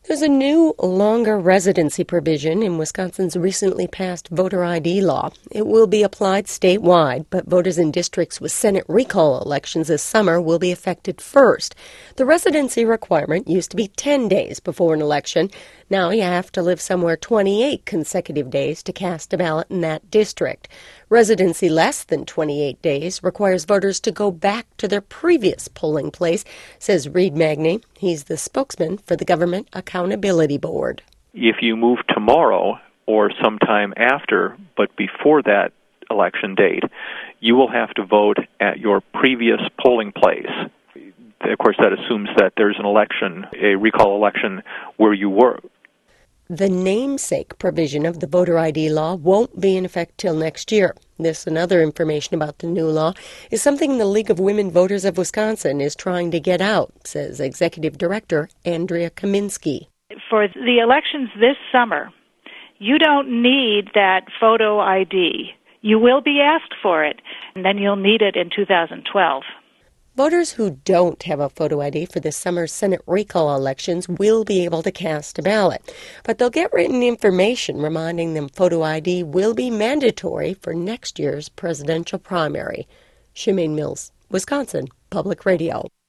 There's a new, longer residency provision in Wisconsin's recently passed voter ID law. It will be applied statewide, but voters in districts with Senate recall elections this summer will be affected first. The residency requirement used to be 10 days before an election. Now you have to live somewhere 28 consecutive days to cast a ballot in that district. Residency less than 28 days requires voters to go back to their previous polling place, says Reed Magny. He's the spokesman for the Government Accountability Board. If you move tomorrow or sometime after, but before that election date, you will have to vote at your previous polling place. Of course, that assumes that there's an election, a recall election, where you were. The namesake provision of the voter ID law won't be in effect till next year. This and other information about the new law is something the League of Women Voters of Wisconsin is trying to get out, says Executive Director Andrea Kaminsky. For the elections this summer, you don't need that photo ID. You will be asked for it, and then you'll need it in 2012. Voters who don't have a photo ID for this summer's Senate recall elections will be able to cast a ballot, but they'll get written information reminding them photo ID will be mandatory for next year's presidential primary. Shemaine Mills, Wisconsin Public Radio.